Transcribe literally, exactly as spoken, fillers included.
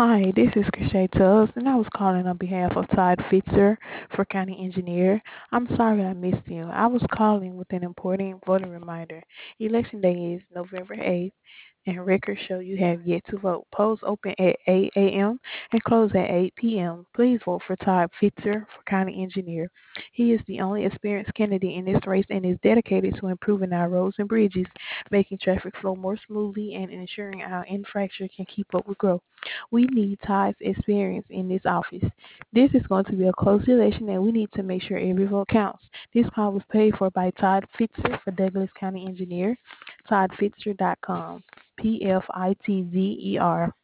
Hi, this is Krishay Tubbs, and I was calling on behalf of Todd Fitzer for County Engineer. I'm sorry I missed you. I was calling with an important voter reminder. Election day is November eighth, and records show you have yet to vote. Polls open at eight a m and close at eight p m. Please vote for Todd Fitzer for County Engineer. He is the only experienced candidate in this race and is dedicated to improving our roads and bridges, making traffic flow more smoothly, and ensuring our infrastructure can keep up with growth. We need Todd's experience in this office. This is going to be a close election, and we need to make sure every vote counts. This call was paid for by Todd Fitzer for Douglas County Engineer, todd fitzer dot com, P F I T Z E R.